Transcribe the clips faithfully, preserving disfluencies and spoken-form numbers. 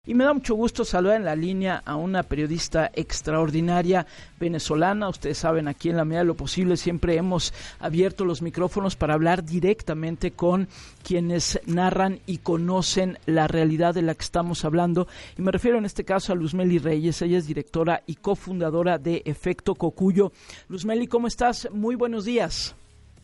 Y me da mucho gusto saludar en la línea a una periodista extraordinaria venezolana. Ustedes saben, aquí en la medida de lo posible siempre hemos abierto los micrófonos para hablar directamente con quienes narran y conocen la realidad de la que estamos hablando. Y me refiero en este caso a Luzmeli Reyes. Ella es directora y cofundadora de Efecto Cocuyo. Luzmeli, ¿cómo estás? Muy buenos días.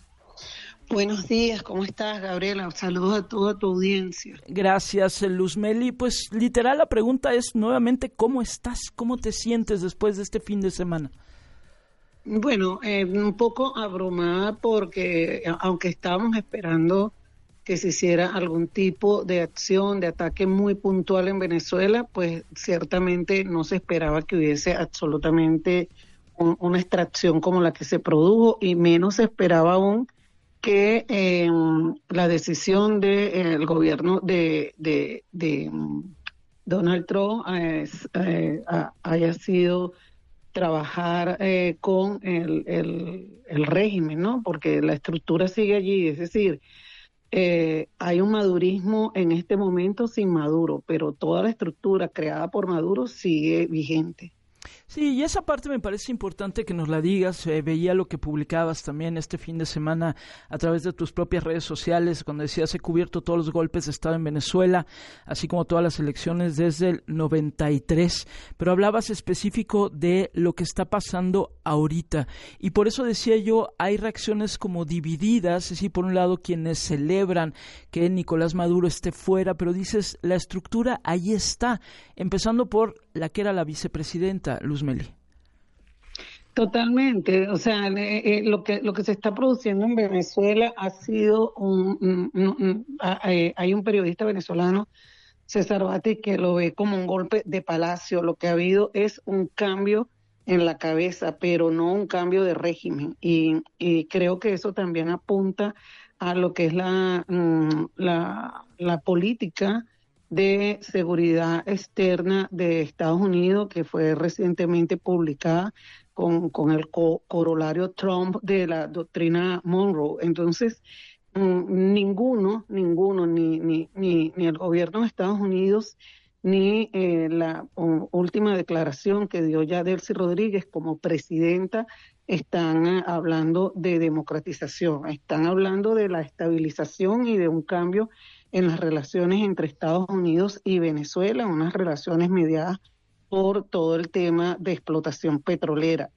Buenos días, ¿cómo estás, Gabriela? Saludos a toda tu audiencia. Gracias, Luzmeli. Pues literal la pregunta es nuevamente, ¿cómo estás? ¿Cómo te sientes después de este fin de semana? Bueno, eh, un poco abrumada porque aunque estábamos esperando que se hiciera algún tipo de acción, de ataque muy puntual en Venezuela, pues ciertamente no se esperaba que hubiese absolutamente un, una extracción como la que se produjo, y menos se esperaba aún que eh, la decisión del de, gobierno de, de, de um, Donald Trump eh, eh, haya sido trabajar eh, con el, el, el régimen, ¿no? Porque la estructura sigue allí, es decir, eh, hay un madurismo en este momento sin Maduro, pero toda la estructura creada por Maduro sigue vigente. Sí, y esa parte me parece importante que nos la digas. Eh, veía lo que publicabas también este fin de semana a través de tus propias redes sociales, cuando decías: he cubierto todos los golpes de Estado en Venezuela, así como todas las elecciones desde el noventa y tres, pero hablabas específico de lo que está pasando ahorita, y por eso decía yo, hay reacciones como divididas, es decir, por un lado quienes celebran que Nicolás Maduro esté fuera, pero dices, la estructura ahí está, empezando por la que era la vicepresidenta, Luzmeli. Totalmente, o sea, eh, eh, lo que lo que se está produciendo en Venezuela ha sido un, un, un, un hay, hay un periodista venezolano, César Bati, que lo ve como un golpe de palacio. Lo que ha habido es un cambio en la cabeza, pero no un cambio de régimen, y, y creo que eso también apunta a lo que es la la, la política de seguridad externa de Estados Unidos, que fue recientemente publicada con, con el co corolario Trump de la doctrina Monroe. Entonces, mmm, ninguno, ninguno, ni, ni, ni, ni el gobierno de Estados Unidos, ni eh, la um, última declaración que dio ya Delcy Rodríguez como presidenta, están uh, hablando de democratización, están hablando de la estabilización y de un cambio en las relaciones entre Estados Unidos y Venezuela, unas relaciones mediadas por todo el tema de explotación petrolera.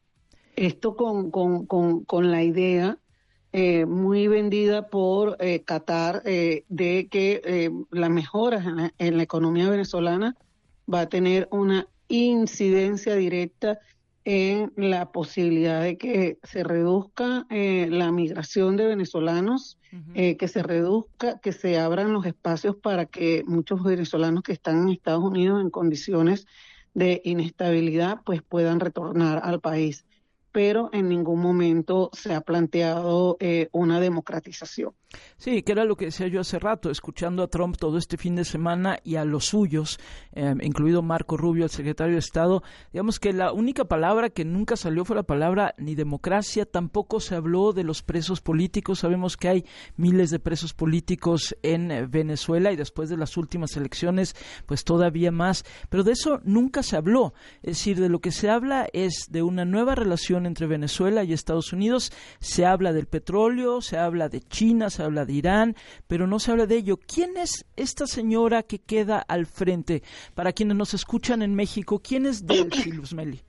Esto con, con, con, con la idea eh, muy vendida por eh, Qatar eh, de que eh, las mejoras en la, en la economía venezolana va a tener una incidencia directa en la posibilidad de que se reduzca eh, la migración de venezolanos, uh-huh. eh, que se reduzca, que se abran los espacios para que muchos venezolanos que están en Estados Unidos en condiciones de inestabilidad pues puedan retornar al país. Pero en ningún momento se ha planteado eh, una democratización. Sí, que era lo que decía yo hace rato, escuchando a Trump todo este fin de semana y a los suyos, eh, incluido Marco Rubio, el secretario de Estado. Digamos que la única palabra que nunca salió fue la palabra ni democracia. Tampoco se habló de los presos políticos. Sabemos que hay miles de presos políticos en Venezuela, y después de las últimas elecciones pues todavía más, pero de eso nunca se habló. Es decir, de lo que se habla es de una nueva relación entre Venezuela y Estados Unidos. Se habla del petróleo, se habla de China, se habla de Irán, pero no se habla de ello. ¿Quién es esta señora que queda al frente? Para quienes nos escuchan en México, ¿quién es Delcy, Luzmeli?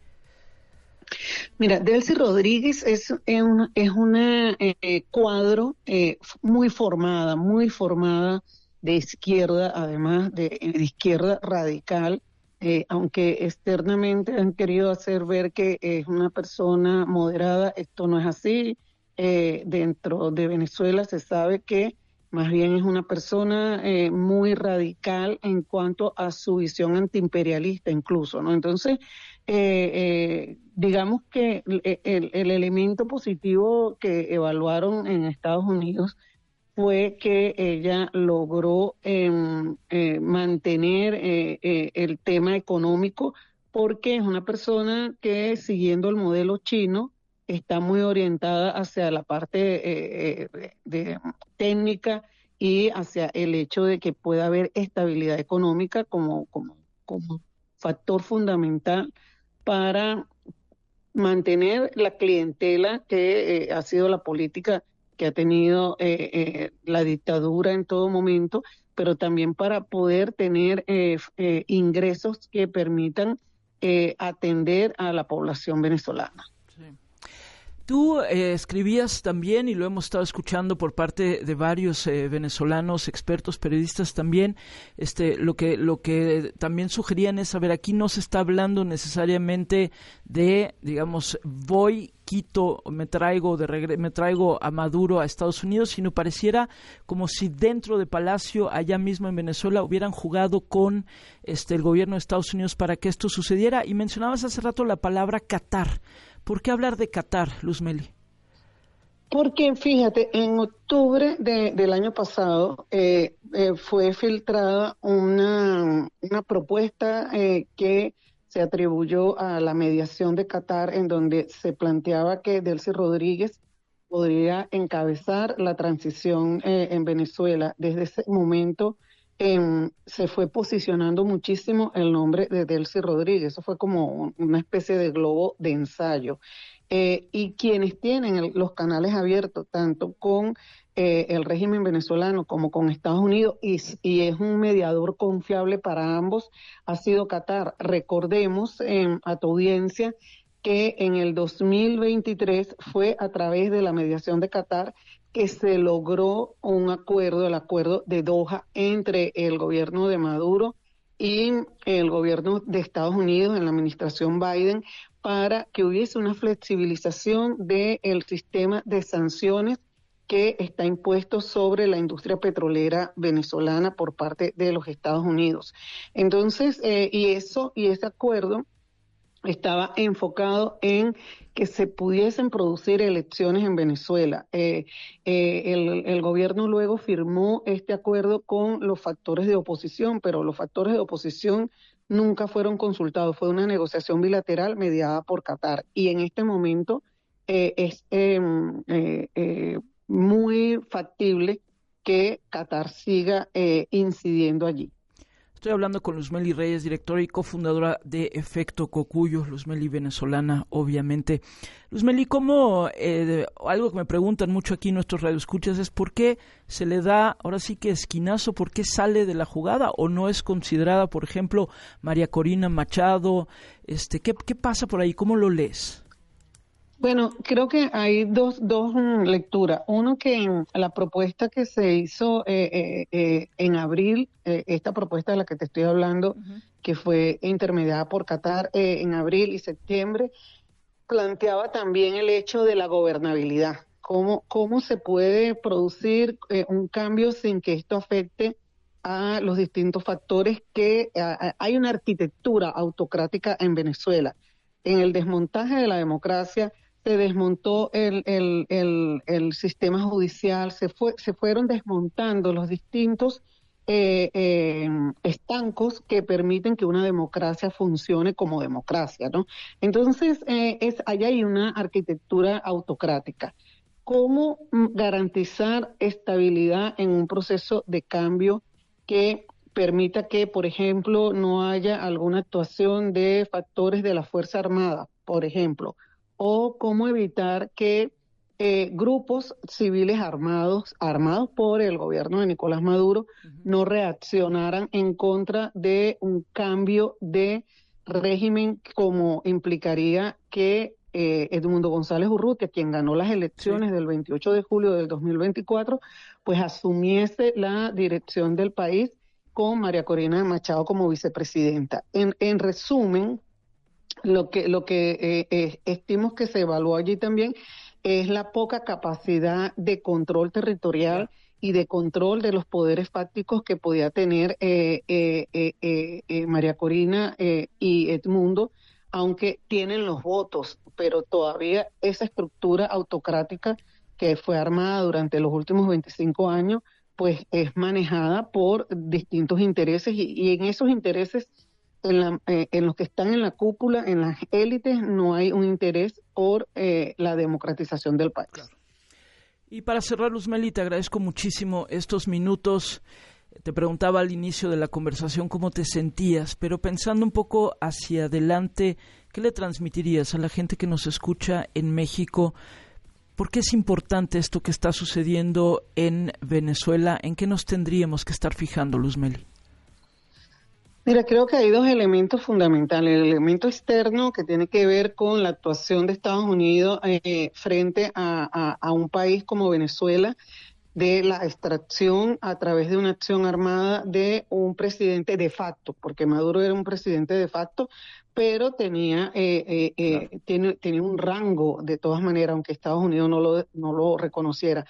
Mira, Delcy Rodríguez es, es una, es una eh, cuadro eh, muy formada, muy formada de izquierda, además de, de izquierda radical, eh, aunque externamente han querido hacer ver que es una persona moderada. Esto no es así. Eh, dentro de Venezuela se sabe que más bien es una persona eh, muy radical en cuanto a su visión antiimperialista incluso, ¿no? Entonces, eh, eh, digamos que el, el, el elemento positivo que evaluaron en Estados Unidos fue que ella logró eh, eh, mantener eh, eh, el tema económico, porque es una persona que, siguiendo el modelo chino, está muy orientada hacia la parte eh, de, de técnica y hacia el hecho de que pueda haber estabilidad económica como, como, como factor fundamental para mantener la clientela que eh, ha sido la política que ha tenido eh, eh, la dictadura en todo momento, pero también para poder tener eh, eh, ingresos que permitan eh, atender a la población venezolana. Sí. Tú eh, escribías también, y lo hemos estado escuchando por parte de varios eh, venezolanos, expertos, periodistas también, este, lo que lo que también sugerían es, saber, aquí no se está hablando necesariamente de, digamos, voy, quito, me traigo de regre- me traigo a Maduro a Estados Unidos, sino pareciera como si dentro de Palacio, allá mismo en Venezuela, hubieran jugado con este el gobierno de Estados Unidos para que esto sucediera. Y mencionabas hace rato la palabra Qatar. ¿Por qué hablar de Qatar, Luzmeli? Porque fíjate, en octubre de, del año pasado eh, eh, fue filtrada una, una propuesta eh, que se atribuyó a la mediación de Qatar, en donde se planteaba que Delcy Rodríguez podría encabezar la transición eh, en Venezuela. Desde ese momento eh, se fue posicionando muchísimo el nombre de Delcy Rodríguez. Eso fue como un, una especie de globo de ensayo. Eh, y quienes tienen el, los canales abiertos, tanto con eh, el régimen venezolano como con Estados Unidos, y, y es un mediador confiable para ambos, ha sido Qatar. Recordemos eh, a tu audiencia que en el dos mil veintitrés fue a través de la mediación de Qatar que se logró un acuerdo, el acuerdo de Doha, entre el gobierno de Maduro y el gobierno de Estados Unidos en la administración Biden, para que hubiese una flexibilización del sistema de sanciones que está impuesto sobre la industria petrolera venezolana por parte de los Estados Unidos. Entonces, eh, y eso, y ese acuerdo estaba enfocado en que se pudiesen producir elecciones en Venezuela. Eh, eh, el, el gobierno luego firmó este acuerdo con los factores de oposición, pero los factores de oposición nunca fueron consultados. Fue una negociación bilateral mediada por Qatar. Y en este momento eh, es eh, eh, eh, muy factible que Qatar siga eh, incidiendo allí. Estoy hablando con Luzmeli Reyes, directora y cofundadora de Efecto Cocuyo, Luzmeli venezolana, obviamente. Luzmeli, ¿cómo, eh, algo que me preguntan mucho aquí nuestros radioescuchas es por qué se le da, ahora sí que esquinazo, por qué sale de la jugada o no es considerada, por ejemplo, María Corina Machado? Este, ¿qué, qué pasa por ahí? ¿Cómo lo lees? Bueno, creo que hay dos, dos mm, lecturas. Uno, que en la propuesta que se hizo eh, eh, eh, en abril, eh, esta propuesta de la que te estoy hablando, uh-huh. que fue intermediada por Qatar eh, en abril y septiembre, planteaba también el hecho de la gobernabilidad. ¿Cómo, cómo se puede producir eh, un cambio sin que esto afecte a los distintos factores que a, a, hay una arquitectura autocrática en Venezuela? En el desmontaje de la democracia se desmontó el, el, el, el sistema judicial, se, fue, se fueron desmontando los distintos eh, eh, estancos que permiten que una democracia funcione como democracia, ¿no? Entonces, eh, es, allá hay una arquitectura autocrática. ¿Cómo garantizar estabilidad en un proceso de cambio que permita que, por ejemplo, no haya alguna actuación de factores de la Fuerza Armada, por ejemplo? O cómo evitar que eh, grupos civiles armados, armados por el gobierno de Nicolás Maduro, uh-huh. no reaccionaran en contra de un cambio de régimen, como implicaría que eh, Edmundo González Urrutia, quien ganó las elecciones sí. del veintiocho de julio del dos mil veinticuatro, pues asumiese la dirección del país con María Corina Machado como vicepresidenta. En, en resumen, Lo que, lo que eh, eh, estimo que se evaluó allí también es la poca capacidad de control territorial y de control de los poderes fácticos que podía tener eh, eh, eh, eh, eh, María Corina eh, y Edmundo, aunque tienen los votos, pero todavía esa estructura autocrática que fue armada durante los últimos veinticinco años, pues es manejada por distintos intereses y, y en esos intereses En, la, eh, en los que están en la cúpula, en las élites, no hay un interés por eh, la democratización del país. Claro. Y para cerrar, Luzmeli, te agradezco muchísimo estos minutos. Te preguntaba al inicio de la conversación cómo te sentías, pero pensando un poco hacia adelante, ¿qué le transmitirías a la gente que nos escucha en México? ¿Por qué es importante esto que está sucediendo en Venezuela? ¿En qué nos tendríamos que estar fijando, Luzmeli? Mira, creo que hay dos elementos fundamentales. El elemento externo, que tiene que ver con la actuación de Estados Unidos eh, frente a, a, a un país como Venezuela, de la extracción a través de una acción armada de un presidente de facto, porque Maduro era un presidente de facto, pero tenía eh, eh, eh, claro. tiene, tenía un rango de todas maneras, aunque Estados Unidos no lo, no lo reconociera.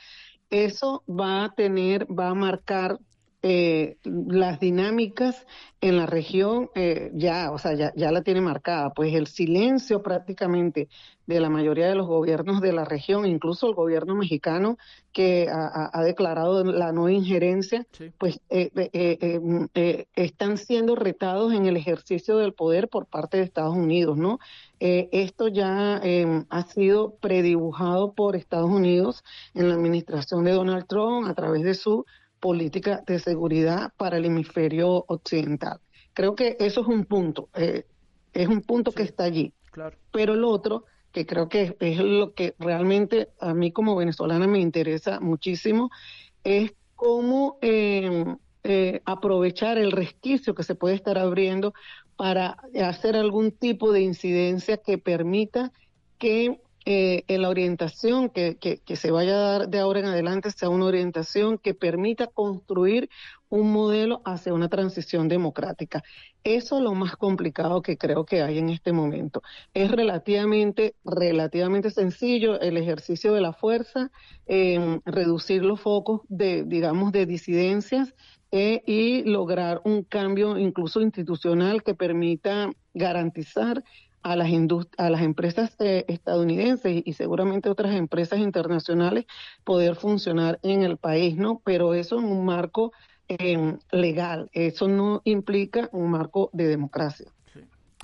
Eso va a tener, va a marcar eh, las dinámicas en la región, eh, ya, o sea, ya, ya la tiene marcada, pues el silencio prácticamente de la mayoría de los gobiernos de la región, incluso el gobierno mexicano que ha, ha declarado la no injerencia, sí. pues eh, eh, eh, eh, están siendo retados en el ejercicio del poder por parte de Estados Unidos, ¿no? Eh, esto ya eh, ha sido predibujado por Estados Unidos en la administración de Donald Trump a través de su política de seguridad para el hemisferio occidental. Creo que eso es un punto, eh, es un punto sí, que está allí. Claro. Pero el otro, que creo que es lo que realmente a mí como venezolana me interesa muchísimo, es cómo eh, eh, aprovechar el resquicio que se puede estar abriendo para hacer algún tipo de incidencia que permita que Eh, en la orientación que, que, que se vaya a dar de ahora en adelante sea una orientación que permita construir un modelo hacia una transición democrática. Eso es lo más complicado que creo que hay en este momento. Es relativamente, relativamente sencillo el ejercicio de la fuerza, eh, reducir los focos de, digamos, de disidencias eh, y lograr un cambio incluso institucional que permita garantizar a las indust- a las empresas eh, estadounidenses y, y seguramente otras empresas internacionales poder funcionar en el país, ¿no? Pero eso en un marco eh, legal, eso no implica un marco de democracia. Sí.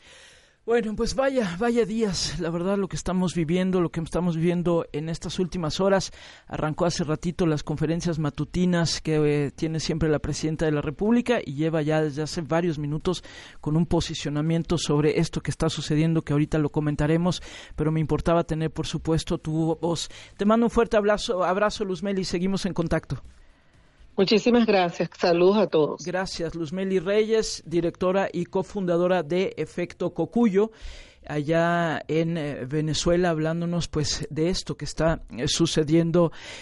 Bueno, pues vaya, vaya días, la verdad, lo que estamos viviendo, lo que estamos viviendo en estas últimas horas. Arrancó hace ratito las conferencias matutinas que eh, tiene siempre la Presidenta de la República y lleva ya desde hace varios minutos con un posicionamiento sobre esto que está sucediendo, que ahorita lo comentaremos, pero me importaba tener, por supuesto, tu voz. Te mando un fuerte abrazo, abrazo, Luzmeli, seguimos en contacto. Muchísimas gracias. Saludos a todos. Gracias, Luzmeli Reyes, directora y cofundadora de Efecto Cocuyo, allá en eh, Venezuela, hablándonos pues de esto que está eh, sucediendo